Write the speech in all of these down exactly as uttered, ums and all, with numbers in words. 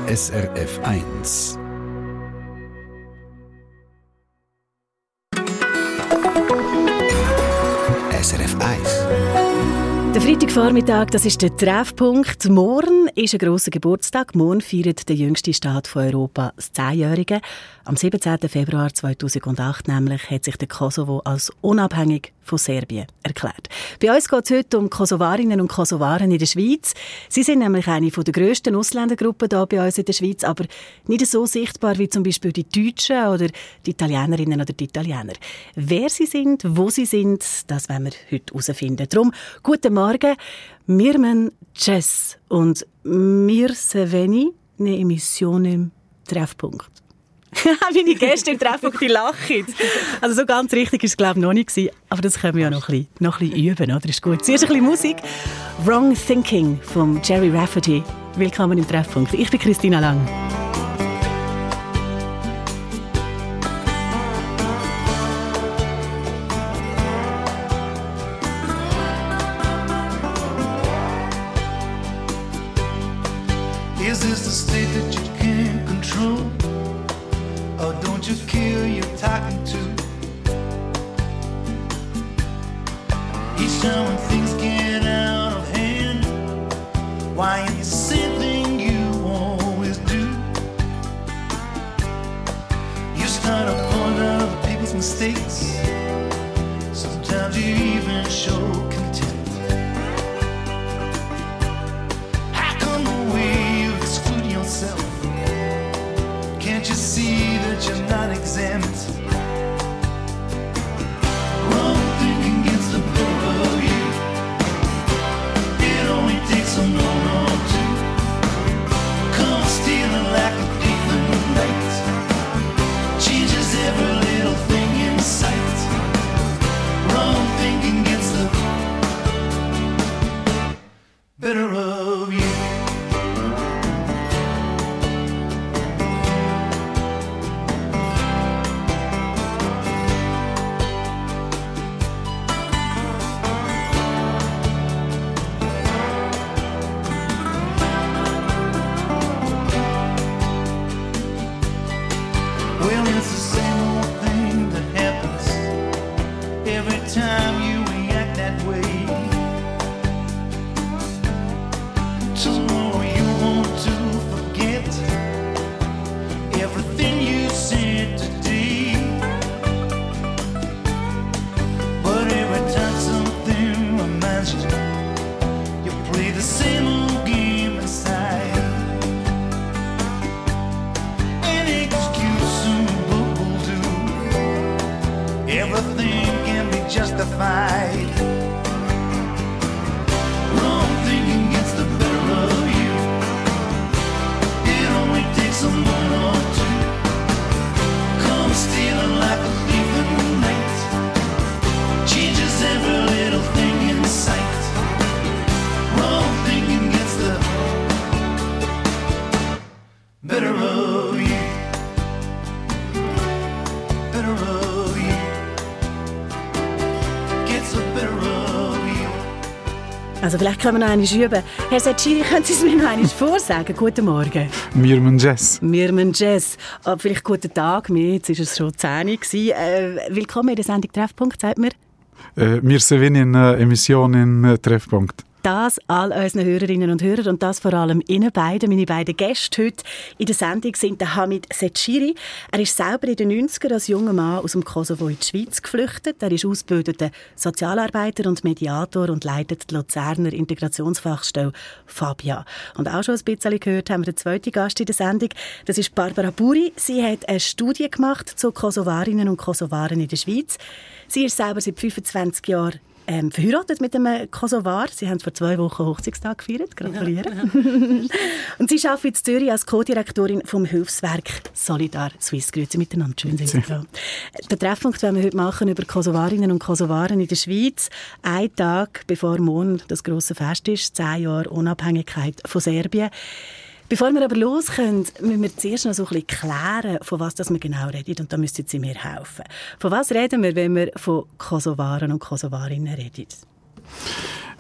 S R F eins. S R F eins. Der Freitagvormittag, das ist der Treffpunkt. Morgen ist ein grosser Geburtstag. Morgen feiert der jüngste Staat von Europa das Zehnjährige. Am siebenzehnten Februar zweitausendacht nämlich hat sich der Kosovo als unabhängig von Serbien erklärt. Bei uns geht es heute um Kosovarinnen und Kosovaren in der Schweiz. Sie sind nämlich eine der grössten Ausländergruppen hier bei uns in der Schweiz, aber nicht so sichtbar wie zum Beispiel die Deutschen oder die Italienerinnen oder die Italiener. Wer sie sind, wo sie sind, das werden wir heute herausfinden. Darum, guten Morgen, Mirman Jess und mir Seveni, eine Emission im Treffpunkt. Meine Gäste im Treffpunkt, die lachen. Also so ganz richtig war es, glaube ich, noch nicht. Aber das können wir ja noch ein bisschen, noch ein bisschen üben, oder? Ist gut. Zuerst ein bisschen Musik. «Wrong Thinking» von Jerry Rafferty. Willkommen im Treffpunkt. Ich bin Christina Lang. Is this the state that you can't control? Or don't you care you're talking to? Each time when things get out of hand, why ain't the same thing you always do? You start to point out other people's mistakes. Sometimes you even show contempt. How come the way you exclude yourself? Can't you see that you're not exempt? Wrong thinking gets the better of you. It only takes a moment or two. Come stealing like a thief in the night. Changes every little thing in sight. Wrong thinking gets the better of you. Well, it's the same old thing that happens every time you react that way. Tomorrow you want to forget everything you said today. But every time something reminds you, you play the same old game inside. Any excuse a book will do. Everything can be justified. Wrong thinking gets the better of you. It only takes a moment or two. Come stealing like a thief in the night. Changes every little thing in sight. Wrong thinking gets the better of you. Better of you. Gets the better of you. Also vielleicht können wir noch einmal üben. Herr Setschiri, können Sie es mir noch einmal vorsagen? Guten Morgen. Mirman Jess. Mirman Jess. Oh, vielleicht guten Tag. Jetzt war es schon zehn Uhr. Äh, willkommen in der Sendung Treffpunkt, sagt mir. Äh, wir sind in einer Emission in äh, Treffpunkt. Das all unseren Hörerinnen und Hörern und das vor allem Ihnen beiden. Meine beiden Gäste heute in der Sendung sind der Hamid Setschiri. Er ist selber in den neunzigern als junger Mann aus dem Kosovo in die Schweiz geflüchtet. Er ist ausgebildeter Sozialarbeiter und Mediator und leitet die Luzerner Integrationsfachstelle Fabia. Und auch schon ein bisschen gehört haben wir den zweiten Gast in der Sendung. Das ist Barbara Buri. Sie hat eine Studie gemacht zu Kosovarinnen und Kosovaren in der Schweiz. Sie ist selber seit fünfundzwanzig Jahren Ähm, verheiratet mit einem Kosovar. Sie haben vor zwei Wochen Hochzeitstag gefeiert. Gratuliere. Ja, ja. Und sie arbeitet in Zürich als Co-Direktorin vom Hilfswerk Solidar Suisse. Grüezi miteinander. Schön, sind Sie da. Den Treffpunkt werden wir heute machen über Kosovarinnen und Kosovaren in der Schweiz. Ein Tag bevor morgen das grosse Fest ist, zehn Jahre Unabhängigkeit von Serbien. Bevor wir aber losgehen, müssen wir zuerst noch so ein bisschen klären, von was das wir genau reden. Und da müssen Sie mir helfen. Von was reden wir, wenn wir von Kosovaren und Kosovarinnen reden?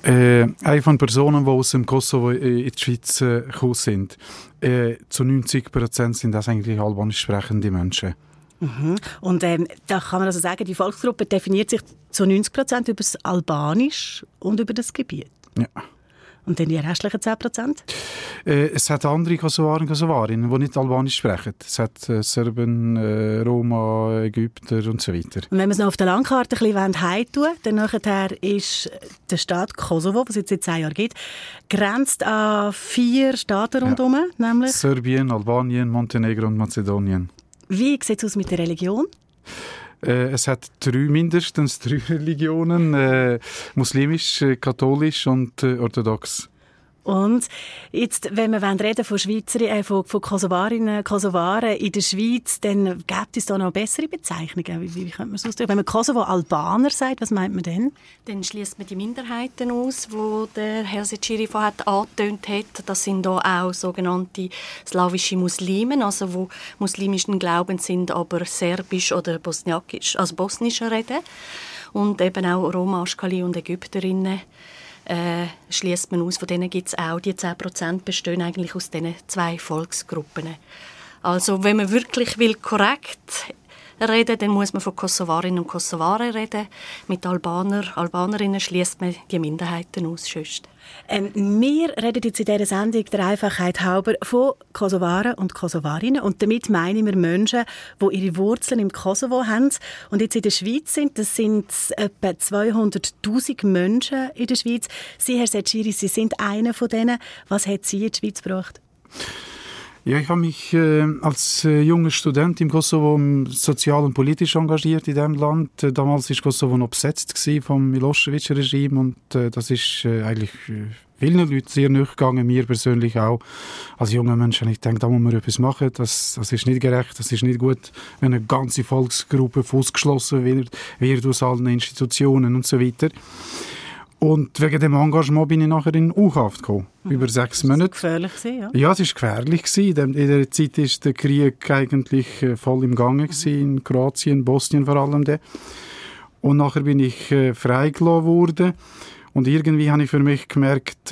Äh, eine von Personen, die aus dem Kosovo in die Schweiz äh, gekommen sind, äh, zu neunzig Prozent sind das eigentlich albanisch sprechende Menschen. Mhm. Und ähm, da kann man also sagen, die Volksgruppe definiert sich zu neunzig Prozent über das Albanisch und über das Gebiet. Ja. Und dann die restlichen zehn Prozent? Äh, es hat andere Kosovaren und Kosovarinnen, die nicht Albanisch sprechen. Es hat äh, Serben, äh, Roma, Ägypter und so weiter. Und wenn wir es noch auf der Landkarte ein bisschen heimtun wollen, dann nachher ist der Staat Kosovo, was es jetzt seit zehn Jahren gibt, grenzt an vier Staaten rundherum, ja. Nämlich Serbien, Albanien, Montenegro und Mazedonien. Wie sieht es aus mit der Religion? Äh, es hat drei, mindestens drei Religionen, äh, muslimisch, äh, katholisch und äh, orthodox. Und jetzt, wenn wir reden von Schweizer, äh, von, von Kosovarinnen, Kosovaren in der Schweiz, dann gibt es da noch bessere Bezeichnungen. Wie, wie könnte man es ausdrücken? Wenn man Kosovo-Albaner sagt, was meint man denn? Dann schließt man die Minderheiten aus, die der Herr Seciri vorhin angetönt hat. Das sind da auch sogenannte slawische Muslime, also die muslimischen Glaubens sind, aber serbisch oder bosniakisch, also bosnisch reden. Und eben auch Roma, Aschkali und Ägypterinnen. Äh, schließt man aus, von denen gibt es auch, die zehn Prozent bestehen eigentlich aus diesen zwei Volksgruppen. Also wenn man wirklich will korrekt reden, dann muss man von Kosovarinnen und Kosovaren reden. Mit Albaner, Albanerinnen schließt man die Minderheiten aus. Sonst. Ähm, wir reden jetzt in dieser Sendung der Einfachheit halber von Kosovaren und Kosovarinnen. Und damit meinen wir Menschen, die ihre Wurzeln im Kosovo haben und jetzt in der Schweiz sind. Das sind etwa zweihunderttausend Menschen in der Schweiz. Sie, Herr Seciri, Sie sind einer von denen. Was hat Sie in die Schweiz gebracht? Ja, ich habe mich äh, als äh, junger Student im Kosovo sozial und politisch engagiert in diesem Land. Äh, damals war Kosovo noch besetzt vom Milosevic-Regime und äh, das ist äh, eigentlich äh, vielen Leuten sehr nahe gegangen, mir persönlich auch. Als junger Mensch habe ich gedacht, da muss man etwas machen, das, das ist nicht gerecht, das ist nicht gut, wenn eine ganze Volksgruppe ausgeschlossen wird, wird aus allen Institutionen und so weiter. Und wegen dem Engagement bin ich nachher in U-Haft gekommen. Mhm. Über sechs Monate. Das war gefährlich, ja? Ja, es war gefährlich. In dieser Zeit war der Krieg eigentlich voll im Gange, in Kroatien, Bosnien vor allem. Und nachher bin ich freigelassen worden. Und irgendwie habe ich für mich gemerkt,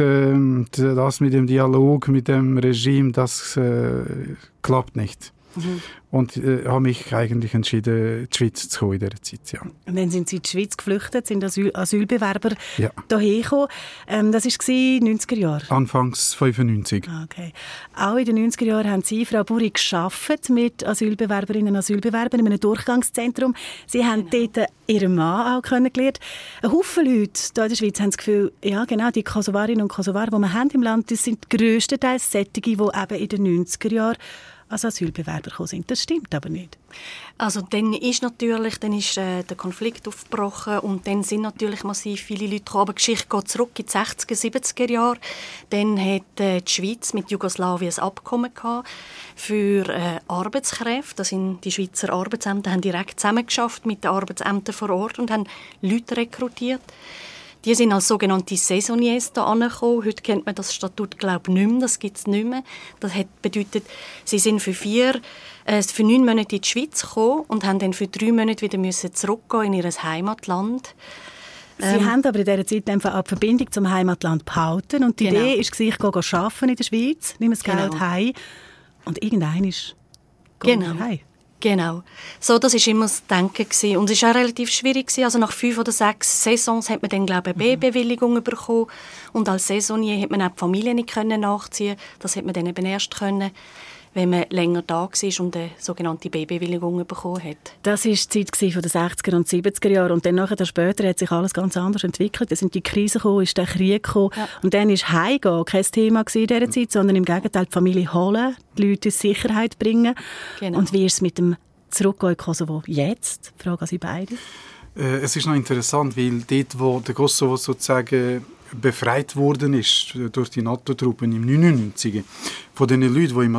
das mit dem Dialog, mit dem Regime, das äh, klappt nicht. Mhm. Und äh, habe mich eigentlich entschieden, in die Schweiz zu kommen in dieser Zeit. Ja. Und dann sind Sie in die Schweiz geflüchtet, sind Asyl- Asylbewerber ja. hierher gekommen. Ähm, das war in den neunziger Jahren? Anfangs fünfundneunzig. Okay. Auch in den neunziger Jahren haben Sie, Frau Buri, gearbeitet mit Asylbewerberinnen und Asylbewerbern in einem Durchgangszentrum. Sie haben genau. dort Ihren Mann auch kennengelernt. Ein Haufen Leute hier in der Schweiz haben das Gefühl, ja genau, die Kosovarinnen und Kosovaren, die wir haben im Land, das sind grösstenteils solche, die eben in den neunziger Jahren als Asylbewerber gekommen sind. Das stimmt aber nicht. Also dann ist natürlich dann ist, äh, der Konflikt aufgebrochen und dann sind natürlich massiv viele Leute gekommen. Aber die Geschichte geht zurück in die sechziger, siebziger Jahre. Dann hat äh, die Schweiz mit Jugoslawien ein Abkommen gehabt für äh, Arbeitskräfte. Das sind die Schweizer Arbeitsämter haben direkt zusammengeschafft mit den Arbeitsämtern vor Ort und haben Leute rekrutiert. Die sind als sogenannte Saisonniers hier angekommen. Heute kennt man das Statut, glaube ich, nicht mehr. Das gibt es nicht mehr. Das hat bedeutet, sie sind für vier, äh, für neun Monate in die Schweiz gekommen und haben dann für drei Monate wieder müssen zurückgehen in ihr Heimatland. Sie ähm, haben aber in dieser Zeit einfach die Verbindung zum Heimatland behalten. Und die genau. Idee war, ich gehe arbeiten in der Schweiz, nehme das Geld genau. heim und irgendwann ist genau. heim. Genau. So, das war immer das Denken gewesen. Und es war auch relativ schwierig. Also nach fünf oder sechs Saisons hat man dann, glaube ich, eine B-Bewilligung mhm. bekommen. Und als Saisonier hat man auch die Familie nicht nachziehen können. Das hat man dann eben erst können, wenn man länger da war und eine sogenannte B-Bewilligung bekommen hat. Das war die Zeit der sechziger und siebziger Jahre. Und dann nachher, später hat sich alles ganz anders entwickelt. Dann sind die Krisen gekommen, ist der Krieg gekommen. Ja. Und dann war Heimgehen kein Thema in dieser Zeit, sondern im Gegenteil die Familie holen, die Leute in Sicherheit bringen. Genau. Und wie ist es mit dem Zurückgehen in Kosovo jetzt? Frage an Sie beide. Äh, es ist noch interessant, weil dort, wo der Kosovo sozusagen befreit worden ist durch die NATO-Truppen im neunundneunzig. Von den Leuten, die im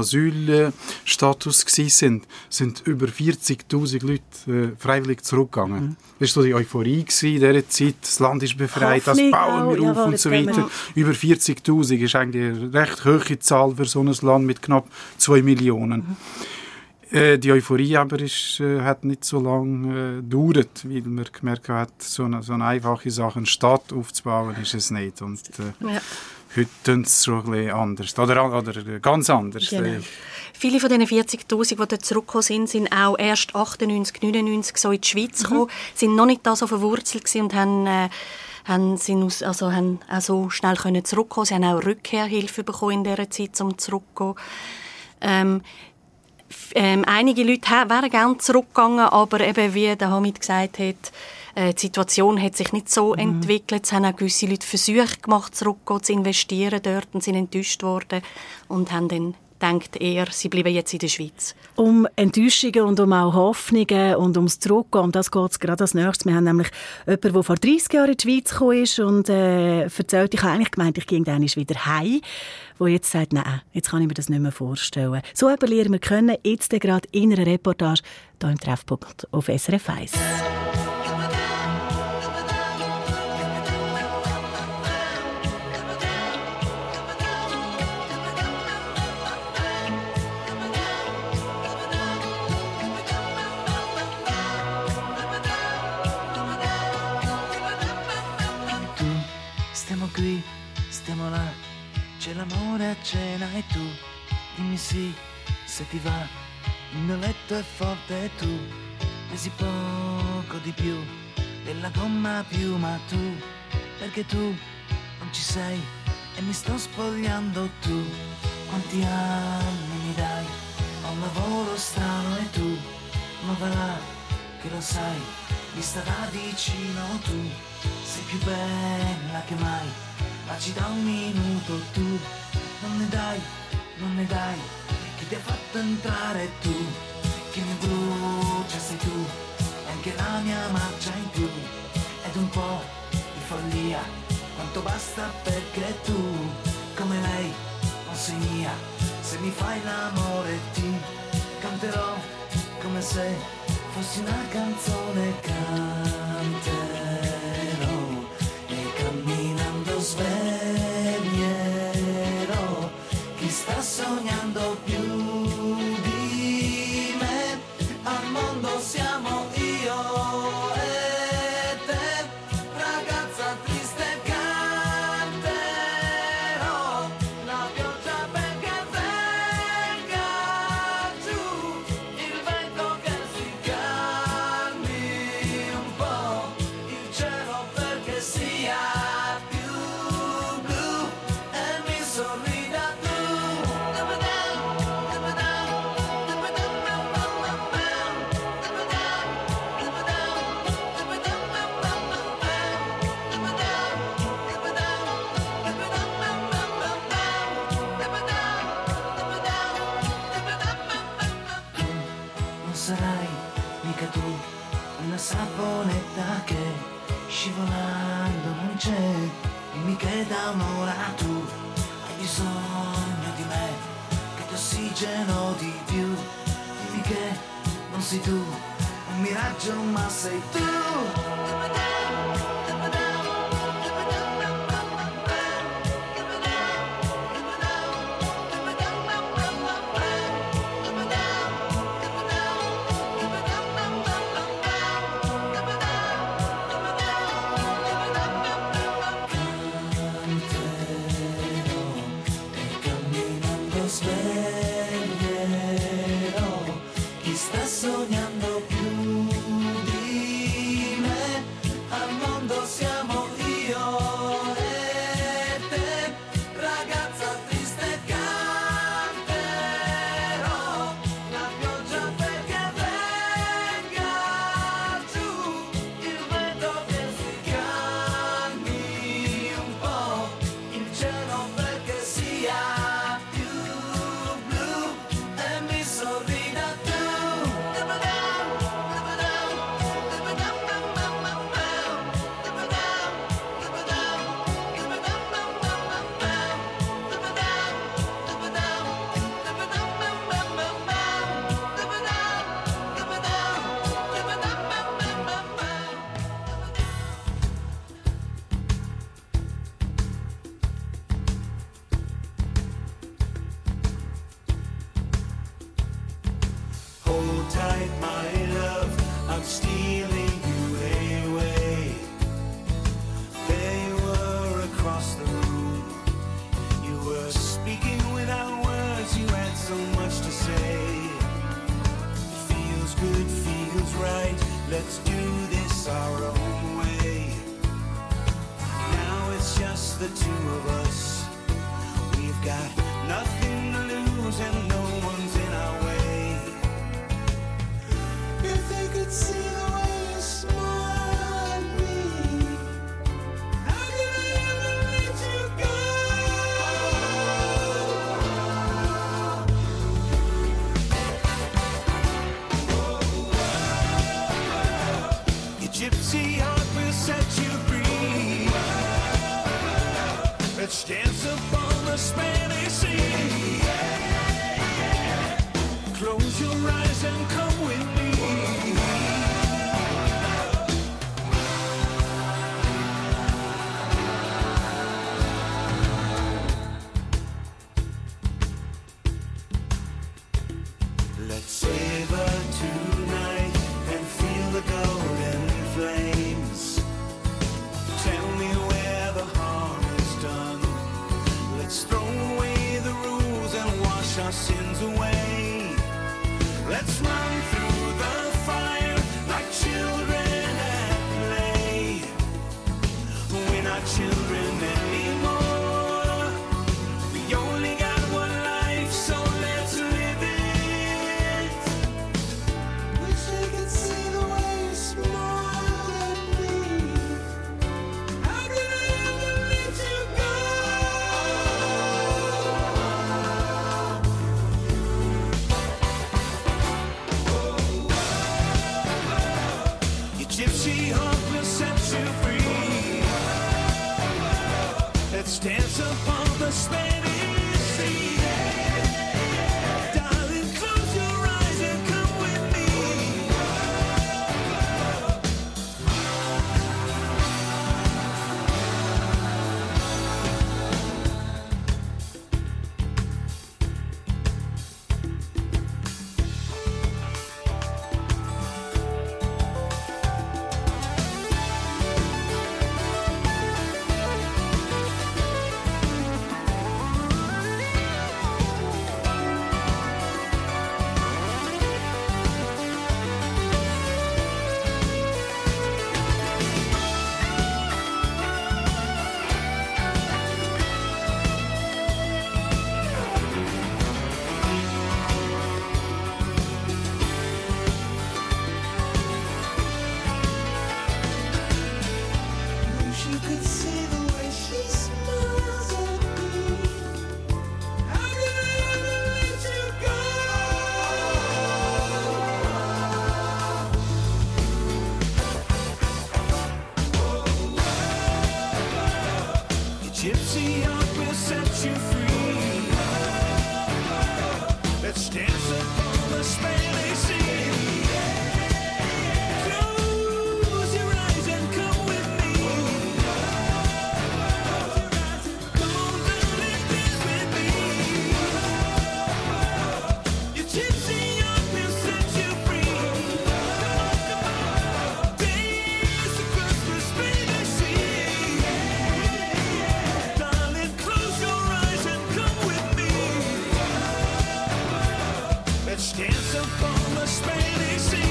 Asylstatus waren, sind über vierzigtausend Leute äh, freiwillig zurückgegangen. Mhm. Das war so die Euphorie in dieser Zeit. Das Land ist befreit, das bauen wir auf und so weiter. Über vierzigtausend ist eigentlich eine recht hohe Zahl für so ein Land mit knapp zwei Millionen. Mhm. Äh, die Euphorie aber ist, äh, hat nicht so lange äh, gedauert, weil man gemerkt hat, so eine, so eine einfache Sache, eine Stadt aufzubauen, ist es nicht. Und äh, ja. heute tun es schon ein bisschen anders, oder, oder ganz anders. Genau. Viele von diesen vierzigtausend, die dort zurückgekommen sind, sind auch erst achtundneunzig, neunundneunzig so in die Schweiz gekommen, mhm. sind noch nicht da so verwurzelt gewesen und haben, äh, haben, sind aus, also haben auch so schnell können zurückkommen. Sie haben auch Rückkehrhilfe bekommen in dieser Zeit, um zurückzukommen. Ähm, Ähm, einige Leute wären gerne zurückgegangen, aber eben, wie der Hamid gesagt hat, äh, die Situation hat sich nicht so mhm. entwickelt. Es haben auch gewisse Leute Versuche gemacht, zurückzugehen, zu investieren dort und sind enttäuscht worden und haben dann gedacht, eher, sie bleiben jetzt in der Schweiz. Um Enttäuschungen und um auch Hoffnungen und ums Zurückgehen, um das geht es gerade als nächstes. Wir haben nämlich jemanden, der vor dreissig Jahren in die Schweiz gekommen ist und äh, erzählt, ich habe eigentlich gemeint, ich gehe dann wieder heim, wo jetzt sagt, nein, jetzt kann ich mir das nicht mehr vorstellen. So jemanden lernen wir kennen, jetzt gerade in einer Reportage hier im Treffpunkt auf S R F eins. Stiamo qui, stiamo là, c'è l'amore a cena e tu dimmi sì, se ti va, il mio letto è forte e tu pesi poco di più della gomma piuma tu, perché tu non ci sei e mi sto spogliando tu, quanti anni mi dai, ho un lavoro strano e tu, ma va là, che lo sai, vista da vicino tu, sei più bella che mai, ma ci da un minuto tu, non ne dai, non ne dai, chi ti ha fatto entrare tu, che mi brucia sei tu, e anche la mia marcia in più, ed un po' di follia, quanto basta perché tu, come lei, non sei mia, se mi fai l'amore ti canterò, come se fossi una canzone canterò. Sveglierò chi sta sognando più di me, al mondo siamo io e te, ragazza triste canterò, la pioggia perché venga giù, il vento che si calmi un po', il cielo perché sia saponetta che scivolando non c'è, dimmi che da un'ora tu hai bisogno di me, che ti ossigeno di più, dimmi che non sei tu un miraggio ma sei tu. Sognando più di me, tight, my love, I'm stealing you away. There you were across the room. You were speaking without words, you had so much to say. It feels good, feels right, let's do this our own way. Now it's just the two of us. We've got nothing to lose and no one's in our way. If they could see the way you smile at me, how could I ever let you go? Your gypsy heart will set you free. Let's dance upon the Spanish Sea. Close your eyes and come with me. Let's savor tonight and feel the golden flames. Tell me where the harm is done. Let's throw away the rules and wash our sins away. Let's run through the fire like children at play. We're not children anymore. We only got one life, so let's live it. Wish I could see the way you smile at me. How could I ever let you go? Your gypsy heart will set you free. Let's dance upon the Spanish Sea. Darling, close your eyes and come with me. Wish you could see the way she smiles at me. How could I ever let you go? Your gypsy heart will set you free. Let's dance upon the Spanish Sea. Close your eyes and come with me. Come on, darling, dance with me. Your gypsy heart will set you free. Dance across the Spanish Sea. Darling, close your eyes and come with me. Let's dance upon the Spanish Sea.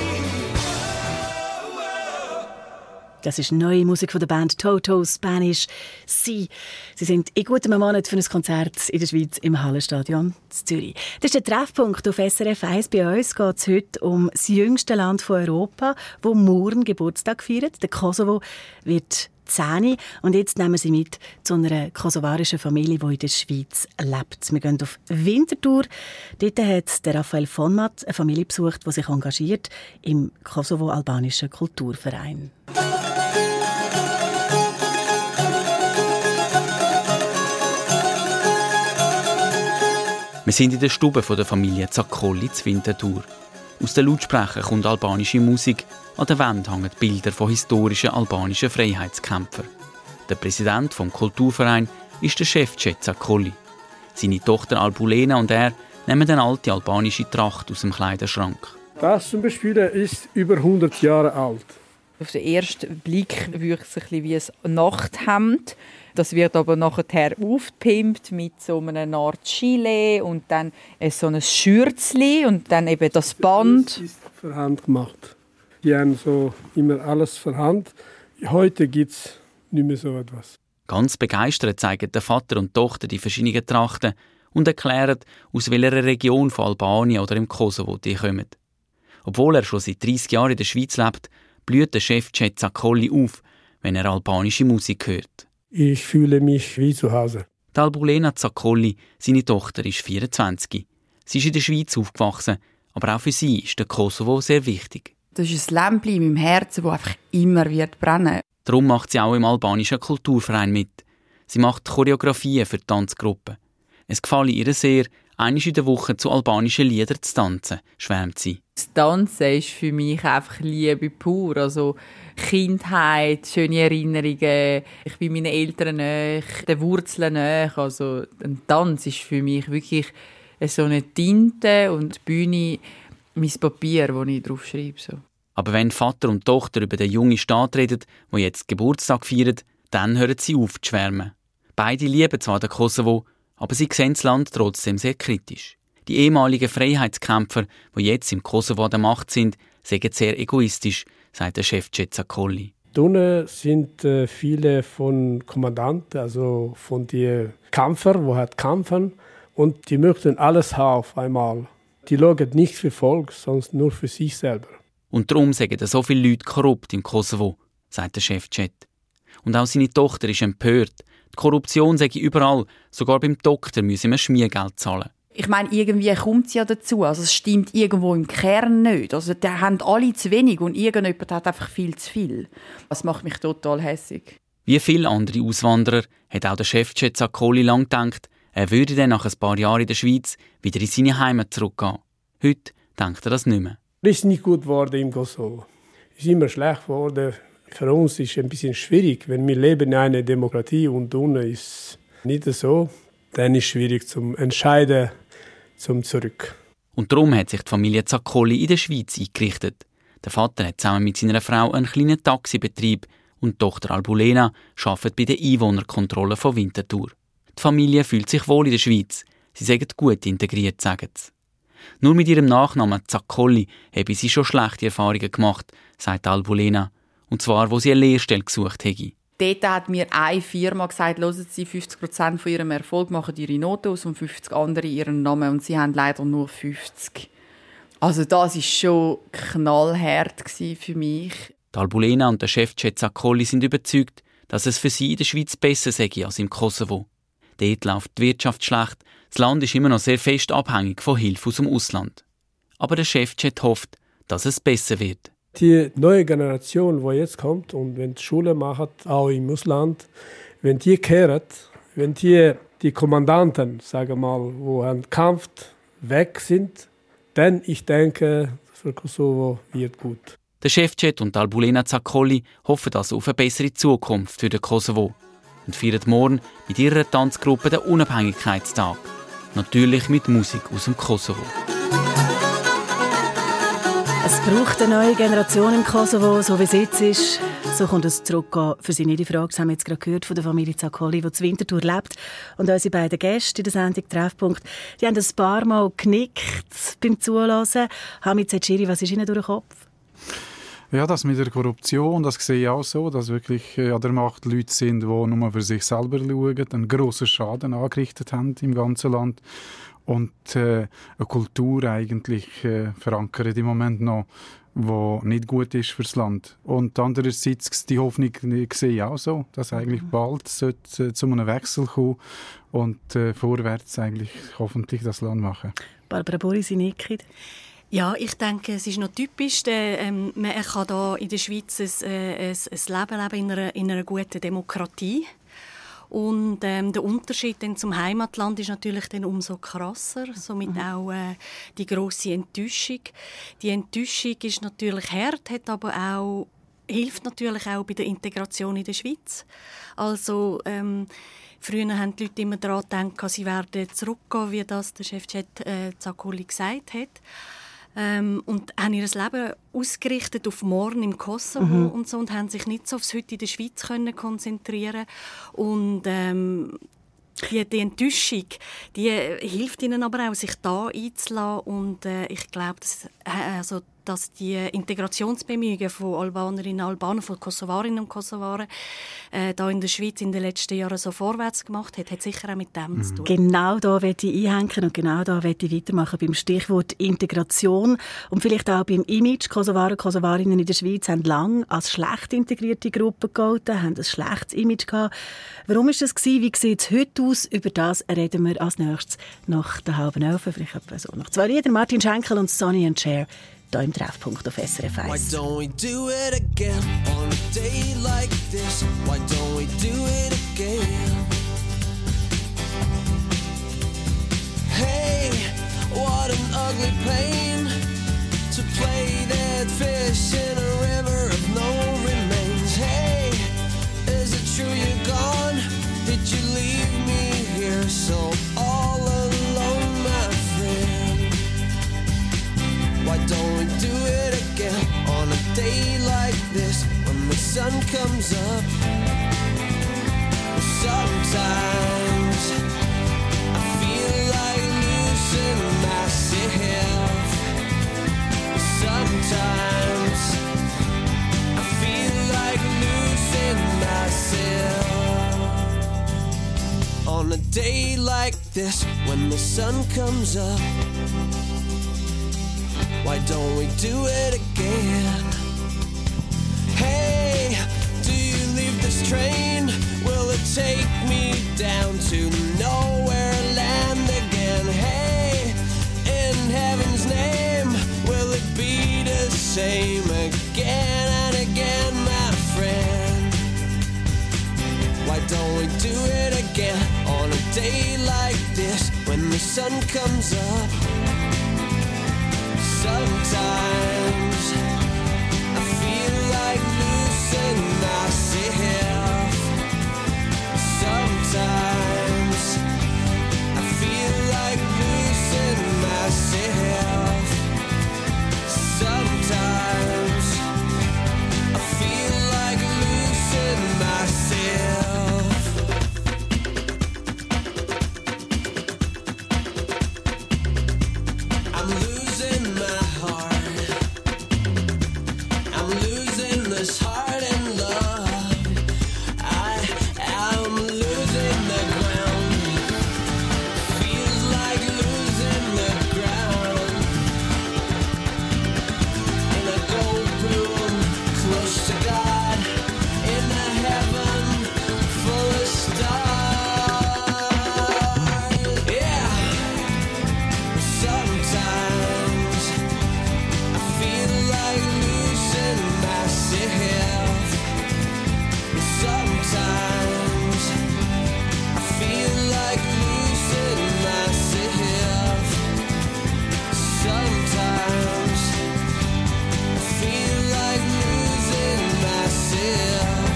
Das ist neue Musik von der Band Toto Spanish Sea. Sie sind in gutem Monat für ein Konzert in der Schweiz im Hallenstadion in Zürich. Das ist der Treffpunkt auf S R F eins. Bei uns geht es heute um das jüngste Land von Europa, wo morgen Geburtstag feiert. Der Kosovo wird zehn. Und jetzt nehmen Sie mit zu einer kosovarischen Familie, die in der Schweiz lebt. Wir gehen auf Winterthur. Dort hat der Raphael von Matt eine Familie besucht, die sich engagiert im Kosovo-albanischen Kulturverein. Wir sind in der Stube der Familie Zakolli zu Winterthur. Aus den Lautsprechern kommt albanische Musik. An der Wand hängen Bilder von historischen albanischen Freiheitskämpfern. Der Präsident des Kulturvereins ist der Chef Zakolli. Seine Tochter Albulena und er nehmen eine alte albanische Tracht aus dem Kleiderschrank. Das zum Beispiel ist über hundert Jahre alt. Auf den ersten Blick wirkt es ein bisschen wie ein Nachthemd. Das wird aber nachher aufgepimpt mit so einer Art Gilet und dann so ein Schürzli und dann eben das Band. Das ist für Hand gemacht. Die haben so immer alles für Hand. Heute gibt es nicht mehr so etwas. Ganz begeistert zeigen der Vater und die Tochter die verschiedenen Trachten und erklären, aus welcher Region von Albanien oder im Kosovo die kommen. Obwohl er schon seit dreissig Jahren in der Schweiz lebt, blüht der Chef Chet Zakolli auf, wenn er albanische Musik hört. Ich fühle mich wie zu Hause. Die Albulena Zakolli, seine Tochter, ist vierundzwanzig. Sie ist in der Schweiz aufgewachsen, aber auch für sie ist der Kosovo sehr wichtig. Das ist ein Lämpchen in meinem Herzen, das einfach immer wird brennen. Darum macht sie auch im albanischen Kulturverein mit. Sie macht Choreografien für die Tanzgruppen. Es gefalle ihr sehr, einmal in der Woche zu albanischen Liedern zu tanzen, schwärmt sie. Das Tanzen ist für mich einfach Liebe pur. Also Kindheit, schöne Erinnerungen. Ich bin meinen Eltern nahe, den Wurzeln nahe. Also ein Tanz ist für mich wirklich so eine Tinte und die Bühne, mein Papier, das ich drauf schreibe. So. Aber wenn Vater und Tochter über den jungen Staat reden, der jetzt Geburtstag feiert, dann hören sie auf zu schwärmen. Beide lieben zwar den Kosovo, aber sie sehen das Land trotzdem sehr kritisch. Die ehemaligen Freiheitskämpfer, die jetzt im Kosovo an der Macht sind, sind sehr egoistisch, sagt der Chef Chet Zakolli. Dort sind äh, viele von Kommandanten, also von den Kämpfern, die halt kämpfen, und die möchten alles haben auf einmal. Die schauen nicht für Volk, sondern nur für sich selber. Und darum sagen so viele Leute korrupt im Kosovo, sagt der Chef Chet. Und auch seine Tochter ist empört. Die Korruption sei überall, sogar beim Doktor müssen wir Schmiergeld zahlen. Ich meine, irgendwie kommt es ja dazu. Also es stimmt irgendwo im Kern nicht. Also da haben alle zu wenig und irgendjemand hat einfach viel zu viel. Das macht mich total hässig. Wie viele andere Auswanderer hat auch der Chef Chet Zakolli lang gedacht, er würde dann nach ein paar Jahren in der Schweiz wieder in seine Heimat zurückgehen. Heute denkt er das nicht mehr. Es ist nicht gut geworden im Kosovo. Es ist immer schlecht geworden. Für uns ist es ein bisschen schwierig, wenn wir leben in einer Demokratie und unten ist es nicht so. Dann ist es schwierig zum Entscheiden, zum Zurück. Und darum hat sich die Familie Zakolli in der Schweiz eingerichtet. Der Vater hat zusammen mit seiner Frau einen kleinen Taxibetrieb und die Tochter Albulena arbeitet bei der Einwohnerkontrolle von Winterthur. Die Familie fühlt sich wohl in der Schweiz. Sie sagen gut integriert, sagen sie. Nur mit ihrem Nachnamen Zakolli habe sie schon schlechte Erfahrungen gemacht, sagt Albulena. Und zwar, wo sie eine Lehrstelle gesucht hätte. Dort hat mir eine Firma gesagt, hören Sie, fünfzig Prozent von ihrem Erfolg machen ihre Noten aus und fünfzig andere ihren Namen. Und sie haben leider nur fünfzig. Also das war schon knallhart für mich. Die Albulena und der Chef Chet Zakolli sind überzeugt, dass es für sie in der Schweiz besser sei als im Kosovo. Dort läuft die Wirtschaft schlecht. Das Land ist immer noch sehr fest abhängig von Hilfe aus dem Ausland. Aber der Chef Chet hofft, dass es besser wird. Die neue Generation, die jetzt kommt und wenn die Schule macht, auch im Ausland, wenn die kehren, wenn die, die Kommandanten, sagen wir mal, wo ein Kampf weg sind, dann ich denke, für Kosovo wird gut. Der Chef Chet und Albulena Zakolli hoffen also auf eine bessere Zukunft für den Kosovo und feiern morgen mit ihrer Tanzgruppe den Unabhängigkeitstag. Natürlich mit Musik aus dem Kosovo. Es braucht eine neue Generation im Kosovo, so wie es jetzt ist. So kommt es zurück für Sie. Die Frage, das haben wir jetzt gerade gehört von der Familie Zakolli, die zu Winterthur lebt. Und unsere beiden Gäste in der Sendung «Treffpunkt», die haben ein paar Mal genickt beim Zuhören. Hamid Zetschiri, was ist Ihnen durch den Kopf? Ja, das mit der Korruption, das sehe ich auch so, dass wirklich an der Macht Leute sind, die nur für sich selber schauen, einen grossen Schaden angerichtet haben im ganzen Land und äh, eine Kultur eigentlich äh, verankert im Moment noch, die nicht gut ist fürs Land. Und andererseits die Hoffnung sehe ich auch so, dass eigentlich bald sollte, äh, zu einem Wechsel kommen und äh, vorwärts eigentlich hoffentlich das Land machen. Barbara Buri, Sie nicken. Ja, ich denke, es ist noch typisch. Der, ähm, man kann hier in der Schweiz ein, äh, ein, ein Leben leben in einer, in einer guten Demokratie. Und ähm, der Unterschied dann zum Heimatland ist natürlich dann umso krasser. Somit mhm. auch äh, die grosse Enttäuschung. Die Enttäuschung ist natürlich hart, hat aber auch, hilft natürlich auch bei der Integration in der Schweiz. Also ähm, früher haben die Leute immer daran gedacht, sie werden zurückgehen, wie das der Chef Chet äh, Zakolli gesagt hat. Ähm, und haben ihr Leben ausgerichtet auf morgen im Kosovo mhm. und so und haben sich nicht so aufs Heute in der Schweiz können konzentrieren und ähm, die, die Enttäuschung, die hilft ihnen aber auch, sich da einzulassen und äh, ich glaube, dass, äh, also, dass die Integrationsbemühungen von Albanerinnen und Albanern, von Kosovarinnen und Kosovaren äh, da in der Schweiz in den letzten Jahren so vorwärts gemacht hat, hat sicher auch mit dem mhm. zu tun. Genau da möchte ich einhängen und genau da möchte ich weitermachen beim Stichwort Integration und vielleicht auch beim Image. Kosovaren und Kosovarinnen in der Schweiz haben lange als schlecht integrierte Gruppe gegolten, haben ein schlechtes Image gehabt. Warum ist das gewesen? Wie sieht es heute aus? Über das reden wir als nächstes nach der halben Elf, vielleicht etwa so nach zwei Lieder. Martin Schenkel und Sonny and Cher. Da im Treffpunkt auf S R F eins. Why don't we do it again on a day like this? Why don't we do it again? Hey, what an ugly pain to play dead fish in a river of no remains. Hey, is it true you're gone? Did you leave me here so all alone, my friend? Why don't we do it again on a day like this when the sun comes up? Sometimes I feel like losing myself. Sometimes I feel like losing myself. On a day like this when the sun comes up, why don't we do it again? Hey, do you leave this train? Will it take me down to nowhere land again? Hey, in heaven's name, will it be the same again and again, my friend? Why don't we do it again on a day like this when the sun comes up? Sometimes I feel like losing myself. Sometimes I feel like losing myself. Sometimes I feel like losing myself. I'm losing my heart. I'm losing this heart and love. I am losing the ground. Feels like losing the ground. In a gold room, close to God. In a heaven full of stars. Yeah. Sometimes I feel like losing myself. Sometimes I feel like losing myself. Sometimes I feel like losing myself.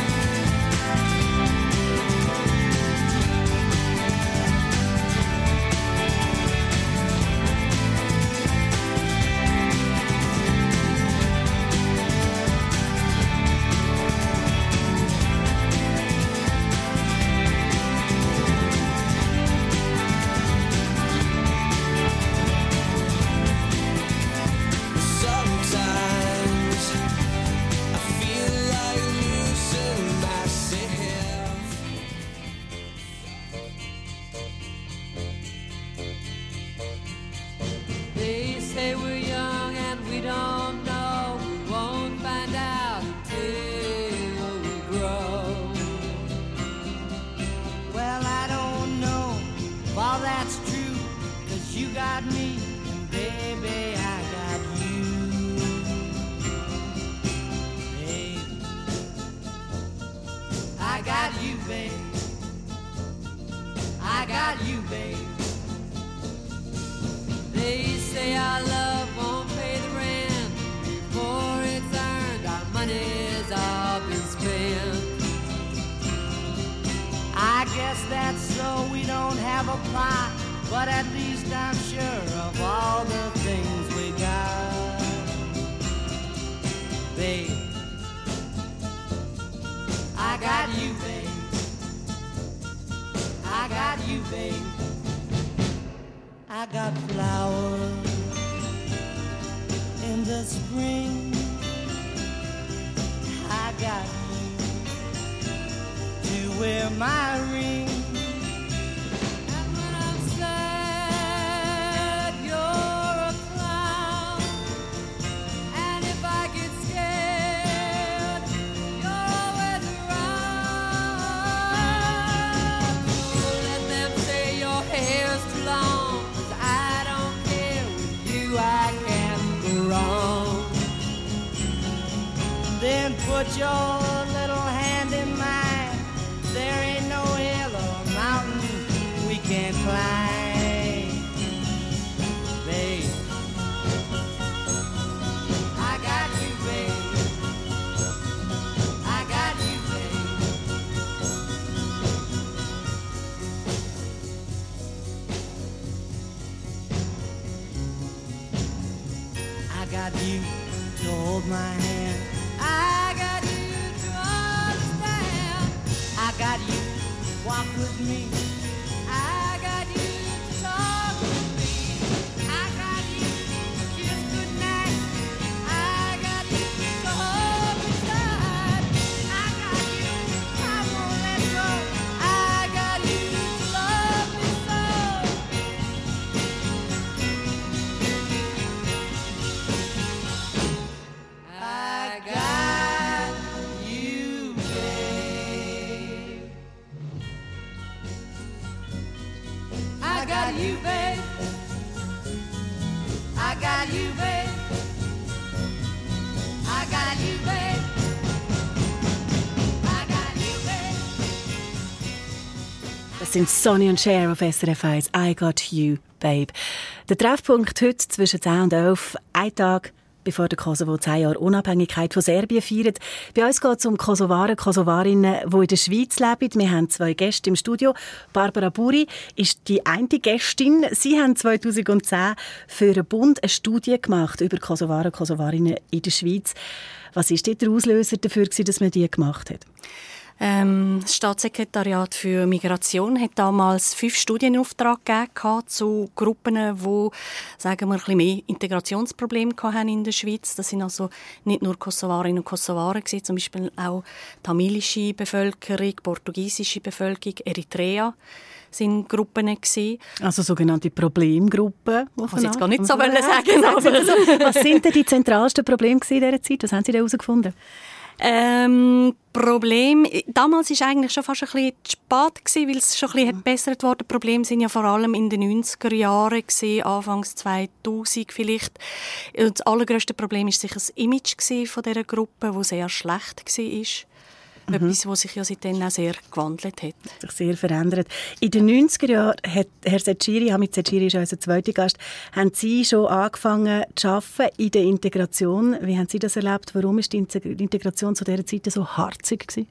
Sometimes I feel like losing myself. They say we're young and we don't know. We won't find out until we grow. Well, I don't know if all that's true, 'cause you got me, and baby, I got you. Babe, I got you, babe. I got you, babe. They say our love won't pay the rent before it's earned. Our money's all been spent. I guess that's so we don't have a plot, but at least I'm sure of all the things we got. babe. I got flowers in the spring. I got you to wear my ring. And when I'm sad, you're a clown. And if I get scared, you're always around. So let them say your hair's too long, 'cause I don't care. With you I can go wrong. Then put your little hand in mine. There ain't no hill or mountain we can't climb, babe. I got you, babe. I got you, babe. I got you to hold my hand. I got you to understand. I got you to walk with me. I got you to talk with me. I got you to kiss goodnight. I got you to hold me tight. I got you, I won't let go. I got you to love me so. I got you, babe. I got you, babe. I got you, babe. I got you, babe. I got you, babe. Das sind Sonny und Cher auf S R F eins. I got you, babe. Der Treffpunkt heute zwischen zehn und elf, ein Tag bevor der Kosovo zehn Jahre Unabhängigkeit von Serbien feiert. Bei uns geht es um Kosovaren, Kosovarinnen, die in der Schweiz leben. Wir haben zwei Gäste im Studio. Barbara Buri ist die eine Gästin. Sie haben zweitausendzehn für den Bund eine Studie gemacht über Kosovaren, Kosovarinnen in der Schweiz. Was war der Auslöser dafür, dass man die gemacht hat? Ähm, das Staatssekretariat für Migration hat damals fünf Studien in Auftrag gegeben zu Gruppen, die, sagen wir, ein bisschen mehr Integrationsprobleme hatten in der Schweiz. Das sind also nicht nur Kosovarinnen und Kosovaren, zum Beispiel auch tamilische Bevölkerung, portugiesische Bevölkerung, Eritrea sind Gruppen gewesen. Also sogenannte Problemgruppen. Ich muss jetzt gar nicht so sagen. Aber was sind denn die zentralsten Probleme in dieser Zeit? Was haben Sie da herausgefunden? Ähm, Problem, damals war eigentlich schon fast ein bisschen zu spät gewesen, weil es schon ein bisschen verbessert wurde. Probleme sind ja vor allem in den neunziger Jahren gewesen, Anfangs zweitausend vielleicht. Und das allergrößte Problem war sicher das Image von dieser Gruppe, das sehr schlecht war. Mhm. Etwas, das sich ja seitdem auch sehr gewandelt hat. Sich sehr verändert. In den neunziger Jahren hat Herr Seciri, Hamid Seciri ist unser zweiter Gast, haben Sie schon angefangen zu arbeiten in der Integration. Wie haben Sie das erlebt? Warum war die Integration zu dieser Zeit so harzig gewesen?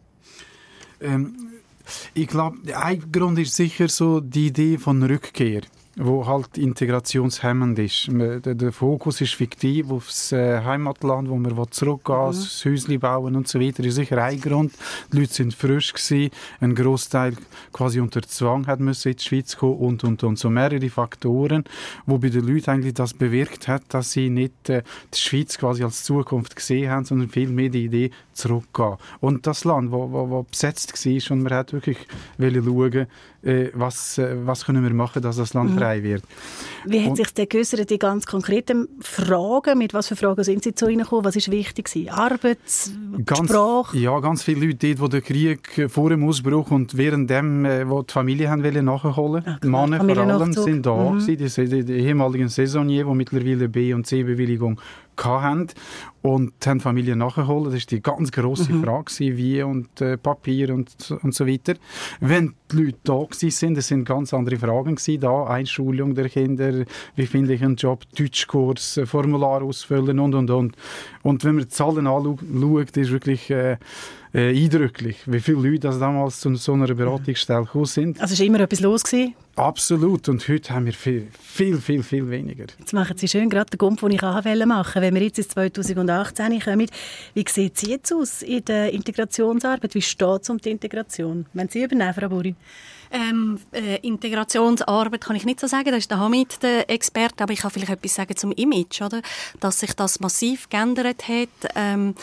Ähm, ich glaube, ein Grund ist sicher so die Idee von Rückkehr, wo halt integrationshemmend ist. Der, der Fokus ist fiktiv aufs äh, Heimatland, wo man zurückgehen will, mhm. das Häuschen bauen und so weiter. Das ist sicher ein Grund. Die Leute sind frisch gewesen. Ein Grossteil quasi unter Zwang hat müssen in die Schweiz kommen und, und, und. So mehrere Faktoren, wo bei den Leuten eigentlich das bewirkt hat, dass sie nicht äh, die Schweiz quasi als Zukunft gesehen haben, sondern vielmehr die Idee zurückgehen. Und das Land, wo, wo, wo besetzt war, und man hat wirklich schauen, äh, was, äh, was können wir machen, dass das Land mhm. frei wird. Wie hat und, sich denn geäussert, die ganz konkreten Fragen? Mit was für Fragen sind Sie zu Ihnen gekommen? Was war wichtig? Arbeit, ganz, Sprache? Ja, ganz viele Leute, dort, wo der Krieg vor dem Ausbruch und währenddem, äh, wo die Familie haben wollen nachholen. Ach, die Männer vor allem sind da mhm. gewesen, die, die ehemaligen Saisoniers, die mittlerweile B- und C-Bewilligung hatten und haben Familien nachgeholt. Das war die ganz grosse mhm. Frage, wie und äh, Papier und, und so weiter. Wenn die Leute da waren, das sind ganz andere Fragen gewesen, da Einschulung der Kinder, wie finde ich einen Job, Deutschkurs, Formular ausfüllen und, und, und. Und wenn man die Zahlen anschaut, ist wirklich äh, äh, eindrücklich, wie viele Leute das damals zu so einer Beratungsstelle gekommen sind. Also war immer etwas los gewesen? Absolut. Und heute haben wir viel, viel, viel, viel weniger. Jetzt machen Sie schön gerade den Gump, den ich machen wollte. Wenn wir jetzt ins zweitausendachtzehn kommen, wie sieht es jetzt aus in der Integrationsarbeit? Wie steht es um die Integration? Wenn Sie übernehmen, Frau Buri? Ähm, äh, Integrationsarbeit kann ich nicht so sagen, da ist der Hamid der Experte, aber ich kann vielleicht etwas sagen zum Image, oder? Dass sich das massiv geändert hat. Ähm,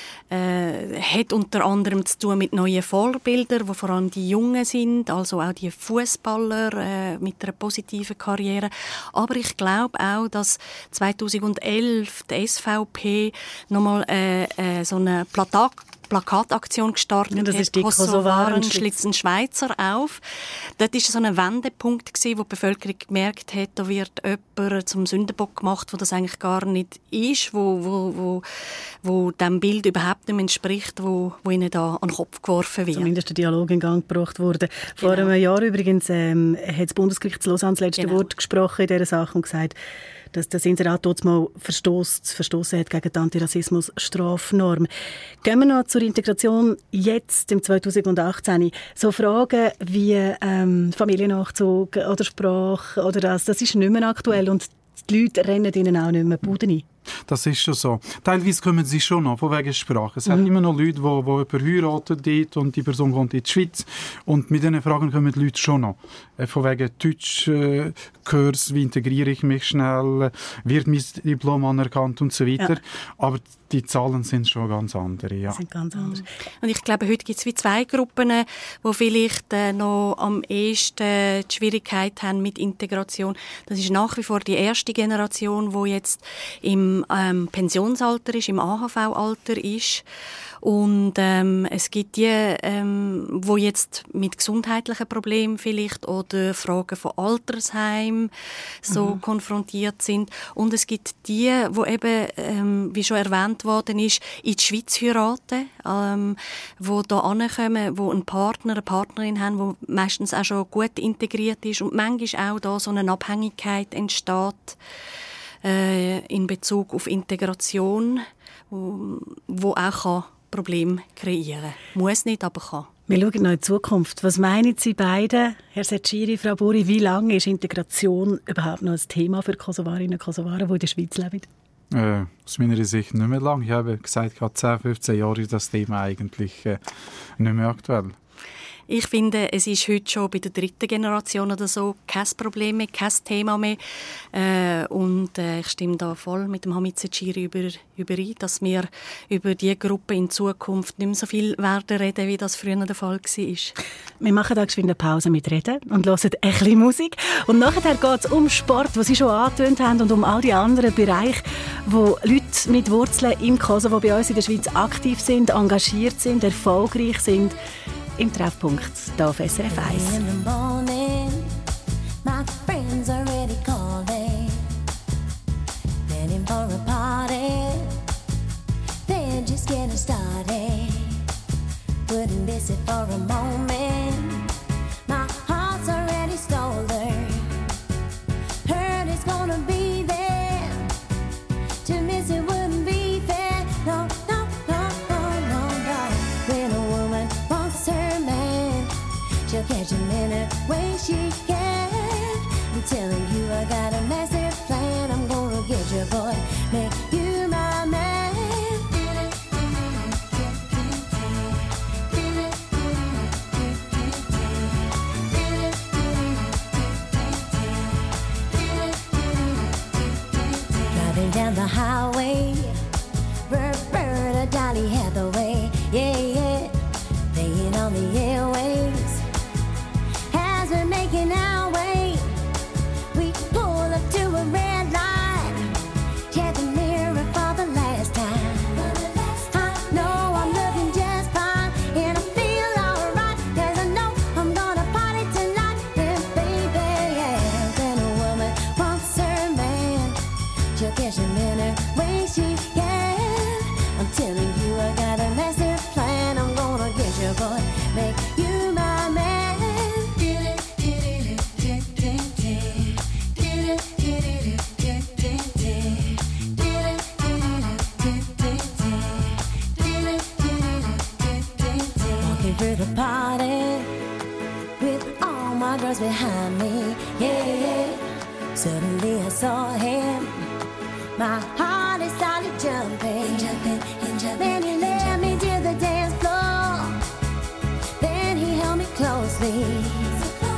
Äh, hat unter anderem zu tun mit neuen Vorbildern, wo vor allem die Jungen sind, also auch die Fußballer äh, mit einer positiven Karriere. Aber ich glaube auch, dass zweitausendelf die S V P nochmal äh, äh, so eine Plakat Plakataktion gestartet ja, das ist die Kosovaren schlitzen Schweizer auf. Dort war so ein Wendepunkt, gewesen, wo die Bevölkerung gemerkt hat, da wird jemand zum Sündenbock gemacht, wo das eigentlich gar nicht ist, wo, wo, wo, wo dem Bild überhaupt nicht entspricht, wo, wo ihnen da an den Kopf geworfen wird. Zumindest der Dialog in Gang gebracht wurde. Vor Genau. einem Jahr übrigens ähm, hat das Bundesgericht zu Lausanne das letzte Genau. Wort gesprochen in dieser Sache und gesagt, dass das Inserat dort mal verstoßen hat gegen die Antirassismus-Strafnorm. Gehen wir noch zur Integration jetzt im zweitausendachtzehn. So Fragen wie ähm, Familiennachzug oder Sprache oder das, das ist nicht mehr aktuell und die Leute rennen ihnen auch nicht mehr die Bude ein. Das ist schon so. Teilweise kommen sie schon noch, von wegen Sprache. Es mhm. hat immer noch Leute, die, die jemanden heiraten dort und die Person kommt in die Schweiz. Und mit diesen Fragen kommen die Leute schon noch. Von wegen Deutschkurs, äh, wie integriere ich mich schnell, wird mein Diplom anerkannt und so weiter. Ja. Aber die Zahlen sind schon ganz andere. Ja. Sind ganz anders. Und ich glaube, heute gibt es wie zwei Gruppen, die vielleicht äh, noch am ehesten die Schwierigkeit haben mit Integration. Das ist nach wie vor die erste Generation, die jetzt im ähm, Pensionsalter ist, im A H V-Alter ist. Und ähm, es gibt die, ähm, wo jetzt mit gesundheitlichen Problemen vielleicht oder Fragen von Altersheim so mhm. konfrontiert sind. Und es gibt die, wo eben, ähm, wie schon erwähnt worden ist, in die Schweiz heiraten, ähm, wo da ankommen, wo einen Partner, eine Partnerin haben, wo meistens auch schon gut integriert ist und manchmal auch da so eine Abhängigkeit entsteht äh, in Bezug auf Integration, wo, wo auch kann Problem kreieren. Muss nicht, aber kann. Wir schauen noch in die Zukunft. Was meinen Sie beide, Herr Setschiri, Frau Buri, wie lange ist Integration überhaupt noch ein Thema für Kosovarinnen und Kosovaren, die in der Schweiz leben? Äh, aus meiner Sicht nicht mehr lang. Ich habe gesagt, gerade zehn, fünfzehn Jahre ist das Thema eigentlich äh, nicht mehr aktuell. Ich finde, es ist heute schon bei der dritten Generation oder so kein Problem mehr, kein Thema mehr. Äh, und äh, ich stimme da voll mit dem Hamid Setschiri über, überein, dass wir über diese Gruppe in Zukunft nicht mehr so viel werden reden, wie das früher der Fall war. Wir machen da geschwind eine Pause mit Reden und hören ein bisschen Musik. Und nachher geht es um Sport, was Sie schon angetönt haben, und um all die anderen Bereiche, wo Leute mit Wurzeln im Kosovo bei uns in der Schweiz aktiv sind, engagiert sind, erfolgreich sind. Im Treffpunkt hier auf S R F eins. In the morning, my friends are already calling, heading for a party. They're just getting started. Wouldn't miss it for a moment. My heart's already stolen. Heard it's gonna be there. To miss it wouldn't be fair. No, no, no, no, no, no. When a woman wants her man, she'll catch him in a way she can. I'm telling you, I got a massive plan. I'm gonna get your boy, make you my man. Driving down the highway, Roberta Dolly Hathaway, yeah, yeah, playing on the airwaves. As we're making our way, we pull up to a red light. Check the mirror for the last time. I know I'm looking just fine, and I feel alright, 'cause I know I'm gonna party tonight. And baby, yeah, when a woman wants her man, she'll catch him in her way she can. I'm telling you, I got a massive plan. I'm gonna get your boy, make you my man. Walking through the party with all my girls behind me, yeah, yeah. Suddenly I saw him. My heart is started jumping, jumping, and jumping. Then he led me to the dance floor. Then he held me closely.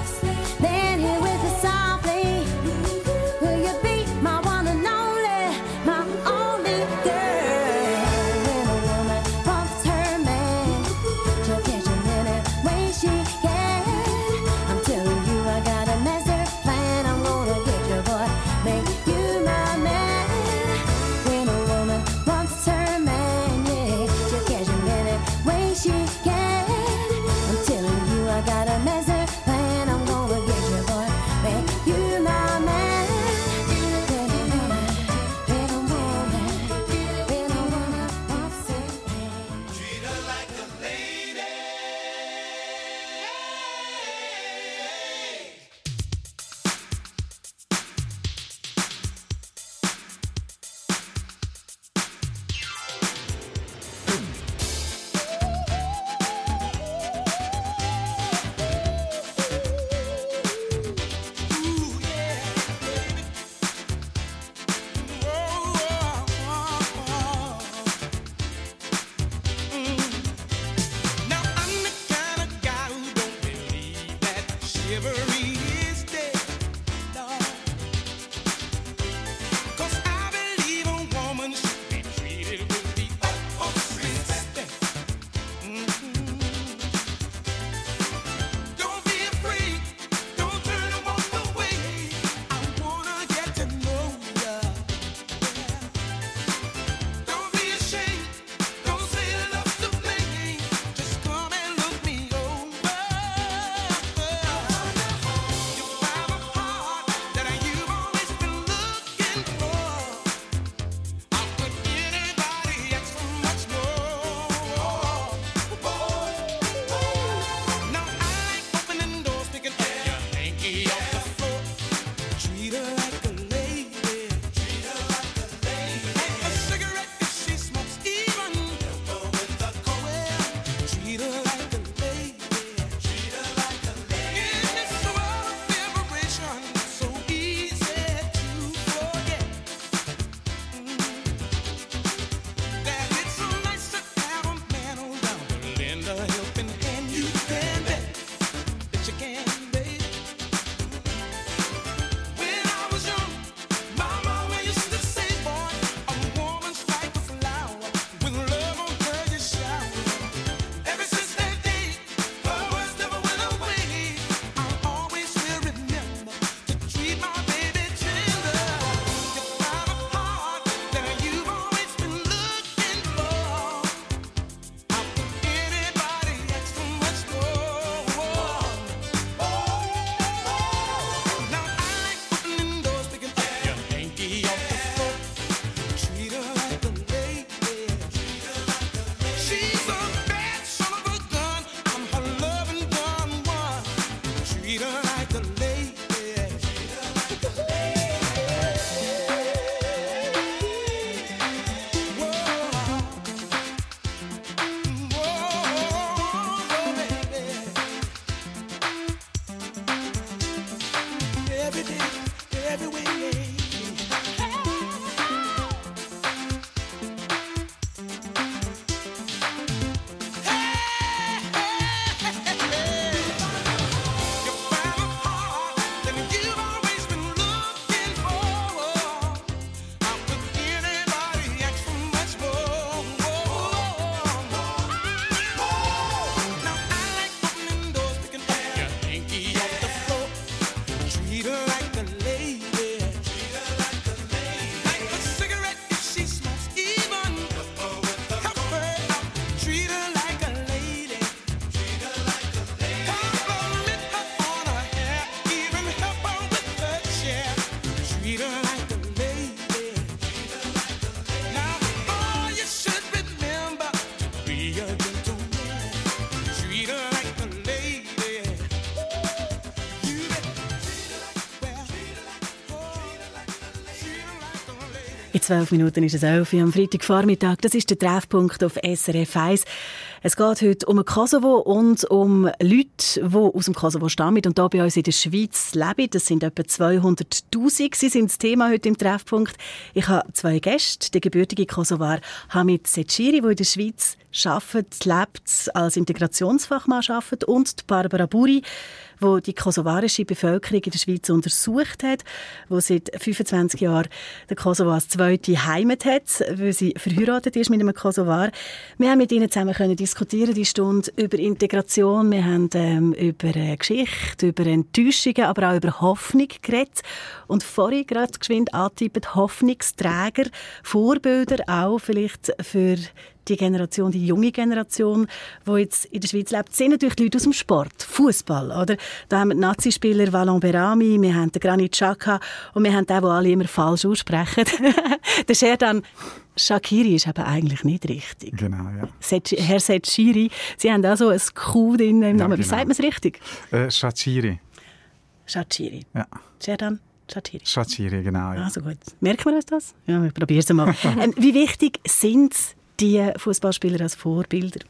In zwölf Minuten ist es elf Uhr am Freitagvormittag. Das ist der Treffpunkt auf S R F eins. Es geht heute um den Kosovo und um Leute, die aus dem Kosovo stammen und hier bei uns in der Schweiz leben. Das sind etwa zweihunderttausend. Sie sind das Thema heute im Treffpunkt. Ich habe zwei Gäste. Der gebürtige Kosovar Hamid Seciri, der in der Schweiz arbeitet, lebt, als Integrationsfachmann arbeitet, und die Barbara Buri, die die kosovarische Bevölkerung in der Schweiz untersucht hat, die seit fünfundzwanzig Jahren den Kosovo als zweite Heimat hat, weil sie verheiratet ist mit einem Kosovar. Wir haben mit ihnen zusammen können diskutieren, die Stunde, über Integration. Wir haben ähm, über äh, Geschichte, über Enttäuschungen, aber auch über Hoffnung geredet. Und vorhin gerade geschwind angetippt, Hoffnungsträger, Vorbilder auch vielleicht für die Generation, die junge Generation, die jetzt in der Schweiz lebt, sind natürlich die Leute aus dem Sport, Fußball, oder? Da haben wir die Nazi-Spieler Valon Berami, wir haben den Granit Xhaka und wir haben den, den alle immer falsch aussprechen. Der Sherdan Shaqiri ist aber eigentlich nicht richtig. Genau, ja. Herr Seciri, Sie haben auch so ein Q drin im Namen. Ja, genau. Wie sagt man es richtig? Äh, Shaqiri. Shaqiri. Ja. Sherdan Shaqiri. Shaqiri, genau. Ja. Also gut. Merken wir uns das? Ja, wir probieren es mal. ähm, wie wichtig sind die Fußballspieler als Vorbilder?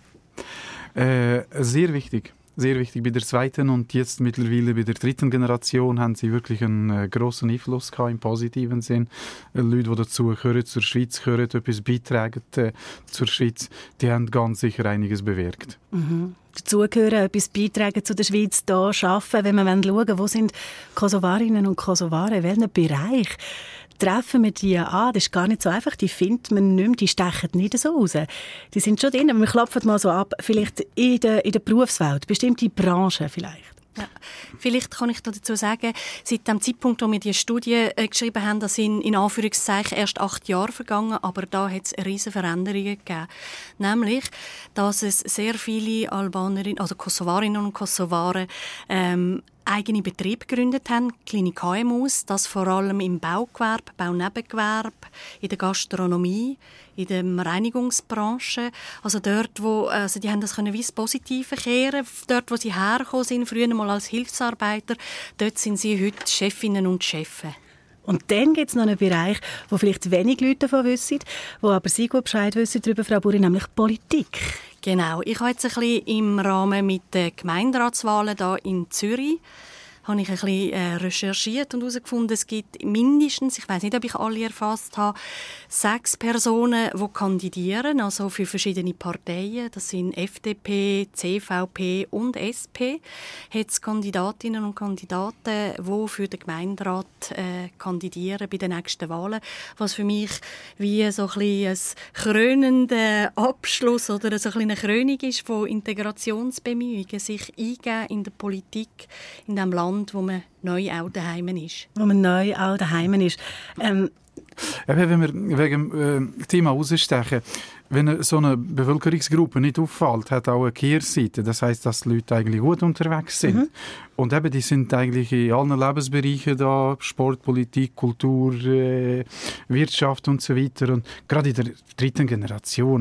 Äh, sehr wichtig. Sehr wichtig. Bei der zweiten und jetzt mittlerweile bei der dritten Generation haben sie wirklich einen äh, grossen Einfluss gehabt, im positiven Sinn. Äh, Leute, die dazu gehören, zur Schweiz gehören, etwas beitragen äh, zur Schweiz, die haben ganz sicher einiges bewirkt. Mhm. Dazugehören, etwas beitragen zu der Schweiz, hier arbeiten, wenn wir schauen, wo sind Kosovarinnen und Kosovare, in welchem Bereich treffen wir die an. Das ist gar nicht so einfach. Die findet man nicht mehr, die stechen nicht so raus. Die sind schon drin, aber wir klopfen mal so ab. Vielleicht in der, in der Berufswelt, bestimmte Branchen vielleicht. Ja. Vielleicht kann ich dazu sagen, seit dem Zeitpunkt, wo wir die Studie äh, geschrieben haben, das sind in Anführungszeichen erst acht Jahre vergangen, aber da hat es riesige Veränderungen gegeben. Nämlich, dass es sehr viele Albanerinnen, also Kosovarinnen und Kosovaren, ähm, eigene Betriebe gegründet haben, kleine K M Us, das vor allem im Baugewerbe, Baunebengewerbe, in der Gastronomie, in der Reinigungsbranche. Also dort, wo, also die haben das können wie das Positive kehren. Dort, wo sie hergekommen sind, früher mal als Hilfsarbeiter, dort sind sie heute Chefinnen und Chefs. Und dann gibt es noch einen Bereich, wo vielleicht wenig Leute davon wissen, wo aber Sie gut Bescheid wissen darüber, Frau Buri, nämlich Politik. Genau. Ich habe jetzt ein bisschen im Rahmen mit den Gemeinderatswahlen hier in Zürich habe ich ein bisschen äh, recherchiert und herausgefunden, es gibt mindestens, ich weiß nicht, ob ich alle erfasst habe, sechs Personen, die kandidieren, also für verschiedene Parteien. Das sind F D P, C V P und S P. Hat es Kandidatinnen und Kandidaten, die für den Gemeinderat äh, kandidieren bei den nächsten Wahlen, was für mich wie so ein bisschen ein krönender Abschluss oder so ein eine Krönung ist von Integrationsbemühungen, sich eingeben in der Politik in diesem Land, wo man neu auch daheim ist. Wo man neu auch daheim ist. Ähm, Eben, wenn wir wegen dem äh, Thema rausstechen, wenn so eine Bevölkerungsgruppe nicht auffällt, hat auch eine Kehrseite. Das heisst, dass die Leute eigentlich gut unterwegs sind. Mhm. Und eben, die sind eigentlich in allen Lebensbereichen da, Sport, Politik, Kultur, äh, Wirtschaft und so weiter. Und gerade in der dritten Generation,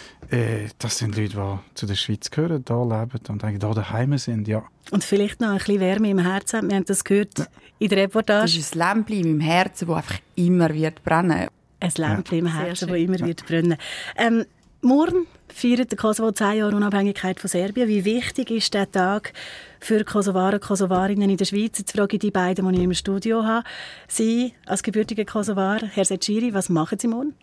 äh, das sind Leute, die zu der Schweiz gehören, da leben und eigentlich da daheim sind, ja. Und vielleicht noch ein bisschen Wärme im Herzen. Wir haben das gehört ja. in der Reportage. Das ist ein Lämpchen in meinem Herzen, das einfach immer wird brennen. Ein Lämpchen ja. im Herzen, das immer ja. wird brennen. Ähm, morgen feiert der Kosovo zehn Jahre Unabhängigkeit von Serbien. Wie wichtig ist dieser Tag für Kosovaren und Kosovarinnen in der Schweiz? Jetzt frage ich die beiden, die ich im Studio habe. Sie als gebürtiger Kosovar, Herr Seciri, was machen Sie morgen?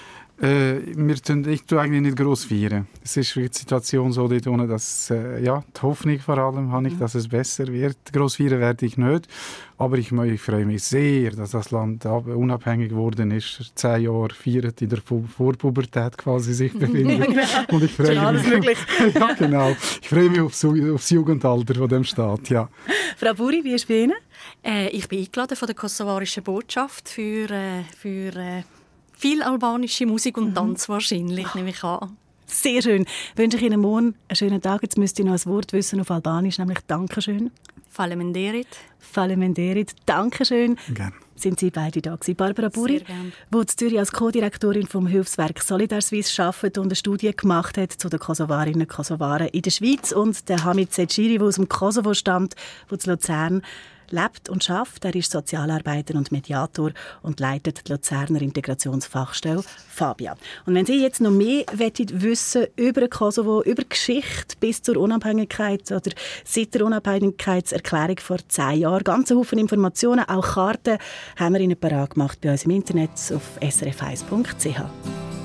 Äh, wir tun, ich tue eigentlich nicht gross feiern. Es ist die Situation so, dass äh, ja, die Hoffnung vor allem habe ich, dass es besser wird. Gross feiern werde ich nicht. Aber ich, ich freue mich sehr, dass das Land unabhängig geworden ist. Zehn Jahre feiert, in der Vorpubertät quasi sich befindet. Ja, genau. Und ich freue alles mich, möglich. ja, genau. Ich freue mich aufs, aufs Jugendalter von dem Staat. Ja. Frau Buri, wie ist es bei Ihnen? Äh, ich bin eingeladen von der kosovarischen Botschaft für, äh, für äh, viel albanische Musik und Tanz wahrscheinlich, nehme ich an. Sehr schön. Ich wünsche Ihnen morgen einen schönen Tag. Jetzt müsst ihr noch ein Wort wissen auf Albanisch, nämlich Dankeschön. Faleminderit. Faleminderit. Dankeschön. Gerne. Sind Sie beide da gewesen. Barbara Buri, die in Zürich als Co-Direktorin vom Hilfswerk Solidar Suisse arbeitet und eine Studie gemacht hat zu den Kosovarinnen und Kosovaren in der Schweiz, und der Hamid Seciri, der aus dem Kosovo stammt, der in Luzern lebt und schafft. Er ist Sozialarbeiter und Mediator und leitet die Luzerner Integrationsfachstelle Fabia. Und wenn Sie jetzt noch mehr wissen über Kosovo, über Geschichte bis zur Unabhängigkeit oder seit der Unabhängigkeitserklärung vor zehn Jahren, ganz Haufen Informationen, auch Karten, haben wir Ihnen parat gemacht bei uns im Internet auf s r f eins punkt c h.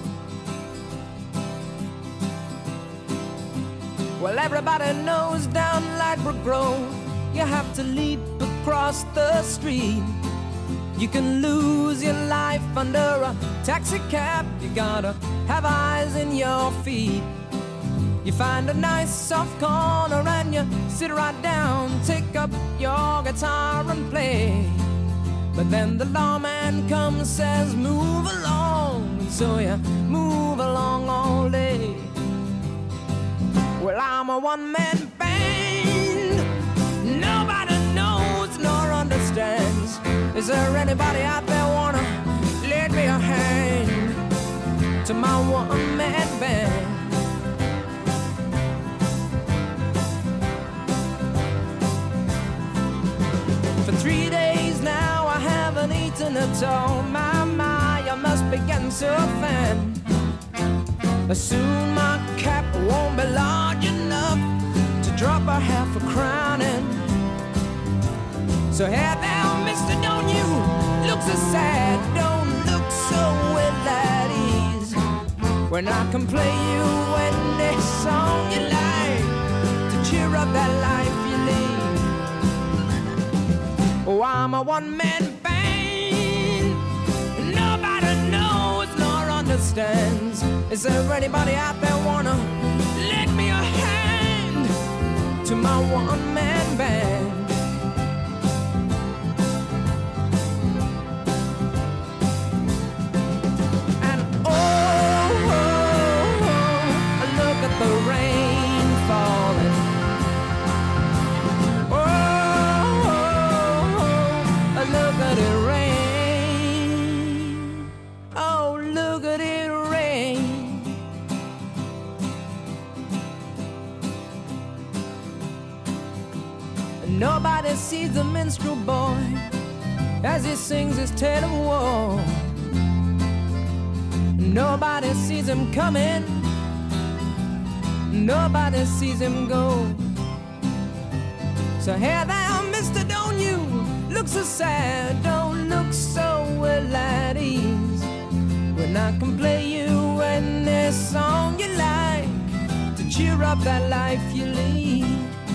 Well, everybody knows down Lightbrook Road, you have to leap across the street. You can lose your life under a taxi cab. You gotta have eyes in your feet. You find a nice soft corner and you sit right down, take up your guitar and play. But then the lawman comes, says move along, and so you move along all day. Well, I'm a one-man band. Nobody knows nor understands. Is there anybody out there wanna lend me a hand to my one-man band? For three days now I haven't eaten at all. My, my, I must be getting so thin. Soon my cap won't be large enough to drop a half a crown in. So hey there, mister, don't you look so sad, don't look so well at ease, when I can play you any song you like to cheer up that life you lead. Oh, I'm a one-man band. Nobody knows nor understands. Is there anybody out there wanna lend me a hand to my one-man band? And oh, oh, oh, look at the rain falling. Oh, oh, oh, look at it rain. Oh, look at it rain. Nobody sees the minstrel boy as he sings his tale of woe. Nobody sees him coming. Nobody sees him go. So hey there, mister, don't you look so sad, don't look so well at ease, when I can play you any song you like to cheer up that life you lead.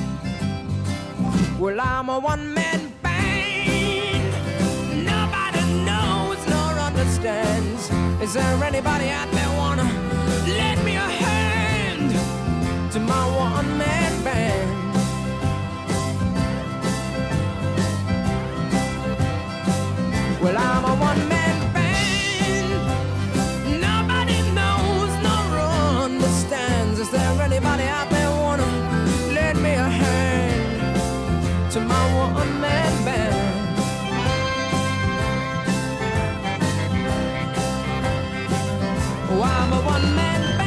Well, I'm a one-man band. Nobody knows nor understands. Is there anybody out there wanna lend me a hand to my one-man band? Well, I'm a one-man band. Nobody knows nor understands. Is there anybody out there wanna lend me a hand to my one-man band? Oh, I'm a one-man band.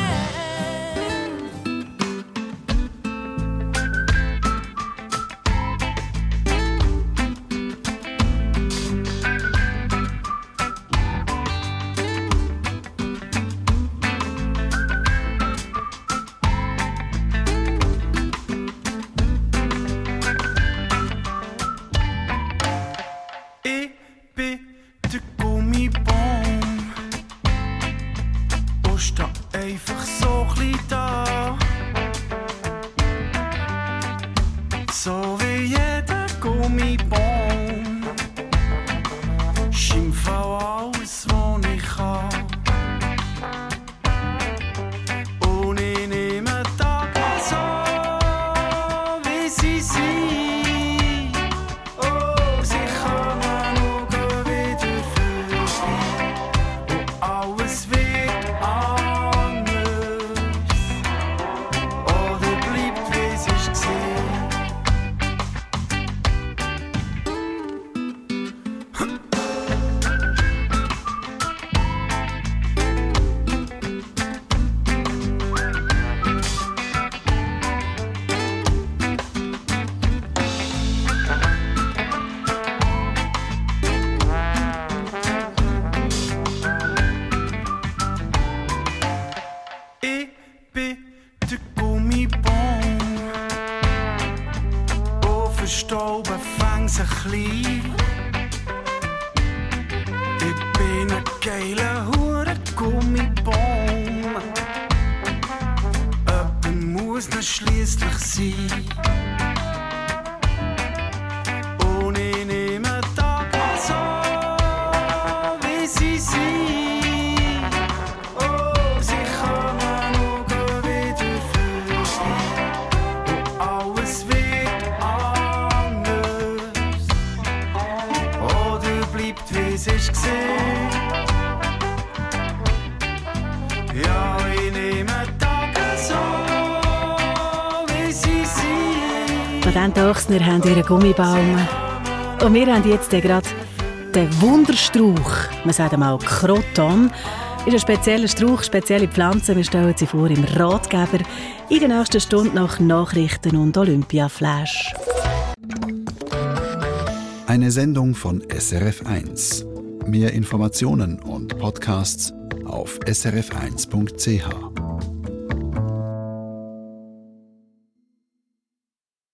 Alles wird anders. geiler hure Gummibaum. Jemand muss noch schliesslich sein. Und ich nehme Tage so, wie sie sind. Oh, sie kommen nur wieder verstehen. Und alles wird anders. Oder bleibt, wie es ist gesehen. Ja, ich nehme Tage so, wie sie sind. Patentochsner haben ihren Gummibaum. Und wir haben jetzt gerade den Wunderstrauch. Man sagt ihm auch Kroton. Ist ein spezieller Strauch, spezielle Pflanze. Wir stellen sie vor im Ratgeber. In der nächsten Stunde nach Nachrichten und Olympia-Flash. Eine Sendung von S R F eins. Mehr Informationen und Podcasts auf s r f eins punkt c h.